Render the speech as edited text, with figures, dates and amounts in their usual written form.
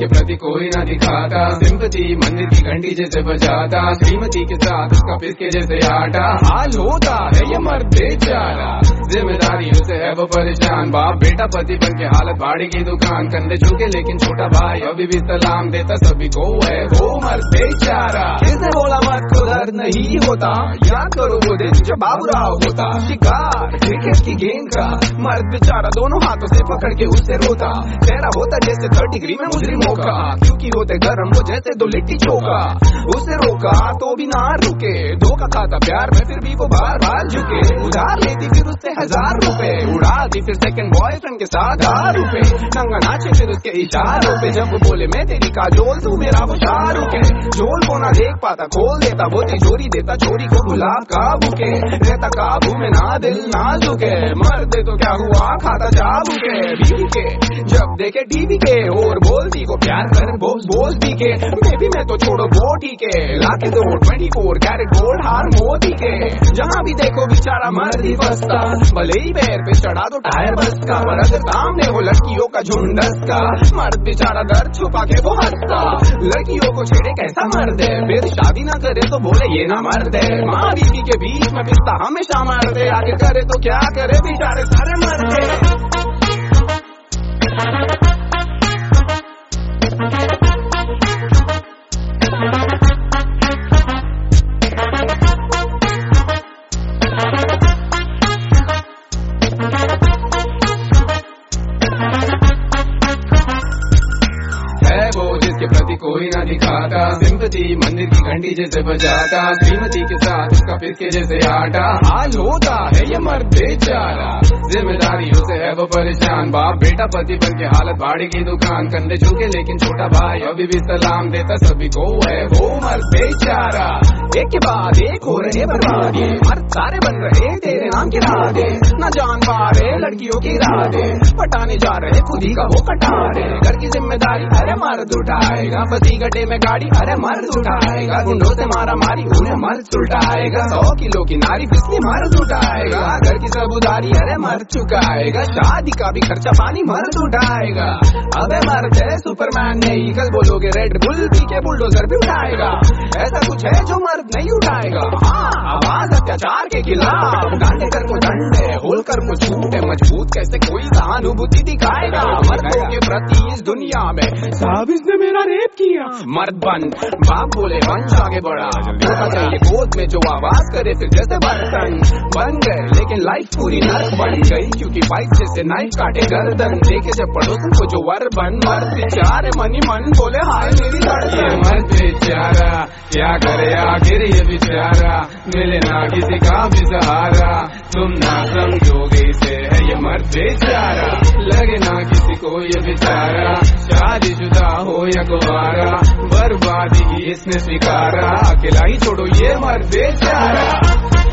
जिसके प्रति कोई ना दिखाता, सिंपति मंदिर की घंटी जैसे बजाता, श्रीमती के साथ उसका पिसके जैसे आटा। हाल होता है ये मर्द बेचारा, जिम्मेदारियों से है वो परेशान, बाप बेटा पति बन के हालत भाड़ी की दुकान, कंधे झुके लेकिन छोटा भाई अभी भी सलाम देता सभी को है वो मर्द बेचारा। किसने बोला मर्द को दर्द नहीं होता, याद करो वो दिन जब बाबूराव होता शिकार क्रिकेट की गेंद का, मर्द बेचारा दोनों हाथों से पकड़ के उससे रोता, चेहरा होता जैसे 3rd डिग्री में मुजरिमों का, क्योंकि होते गरम वो जैसे 2 लिट्टी चोखा। उसे रोका तो भी ना रुके, धोखा खाता प्यार में फिर भी वो बार बार झुके, उधार लेती फिर उससे 1000 रुपए, उड़ाती फिर सेकंड बॉयफ्रेंड के साथ 1000 रुपए, नंगा नाचे फिर उसके इशारों पे, जब वो बोले मैं तेरी काजोल तू मेरा वो शाहरुख है, झोल को ना देख पाता खोल देता, वो तिजोरी देता चोरी को गुलाब का बुके, रहता काबू में ना दिल ना झुके, मर्द तो क्या हुआ खाता चाबू के बीवी के, जब देखे टीवी के और बोलती को प्यार कर बोलती के, बेबी मैं तो छोड़ो वो ठीक है, लाके दो 24 कैरेट गोल्ड हार मोती के, जहाँ भी देखो बेचारा मर्द ही फंसता, भले ही पैर पे चढ़ा दो टायर बस का, पर अगर सामने हो लड़कियों का झुंडस का, मर्द बेचारा दर्द छुपा के वो हंसता, लड़कियों को छेड़े कैसा मर्द है, फिर शादी ना करे तो बोले ये ना मर्द है, माँ बीवी के बीच में पिसता हमेशा मर्द है, आगे करे तो क्या करे बेचारे सारे मर्द है। जिसके प्रति कोई ना दिखाता, सिंपति मंदिर की घंटी जैसे बजाता, श्रीमती के साथ उसका पिसके जैसे आटा। हाल होता है ये मर्द बेचारा, जिम्मेदारियों से है वो परेशान, बाप बेटा पति बन के हालत भाड़ी की दुकान, कंधे झुके लेकिन छोटा भाई अभी भी सलाम देता सभी को है वो मर्द बेचारा। एक के बाद एक हो रहे बर्बाद, ये मर्द सारे बन रहे तेरे नाम के राधे, न जान पा रहे लड़कियों की राधे, पटाने जा रहे खुद ही का वो कटारे, घर की जिम्मेदारी अरे मर्द उठाएगा, बसी गड्ढे में गाड़ी अरे मर्द उठाएगा, गुंडों से मारा मारी उन्हें मर्द सुलटाएगा, 100 किलो की नारी फिसली मर्द उठाएगा, घर की सब उधारी अरे मर्द चुकाएगा, शादी का भी खर्चा पानी मर्द उठाएगा। अबे मर्द है सुपरमैन नहीं, कल बोलोगे रेड बुल पी के बुलडोजर भी उठाएगा, ऐसा कुछ है जो मर्द नहीं उठाएगा। हाँ आवाज अत्याचार के खिलाफ, गांडे कर को डंडे होलकर को छूटे, मजबूत कैसे कोई सहानुभूति दिखाएगा मर्दों के प्रति इस दुनिया में, साहब इसने मेरा रेप किया, मर्द बन बाप बोले वंश आगे बढ़ा, चाहिए गोद में जो आवाज करे फिर जैसे बर्तन बन गए, लेकिन लाइफ पूरी नर्क बन गई, क्योंकि बाइक जैसे नाइफ काटे गर्दन, देखे जब पड़ोसन को जो वर बन, मर्द बेचारे मनी मन बोले हाय मेरी धड़कन, मर्द बेचारा क्या करे आखिर ये बेचारा, मिले ना किसी का भी सहारा, तुम ना समझोगे इसे है ये मर्द बेचारा, लगे ना किसी को ये बेचारा, शादीशुदा हो या कुंवारा, बर्बादी ही इसने स्वीकारा, अकेला ही छोड़ो ये मर्द बेचारा।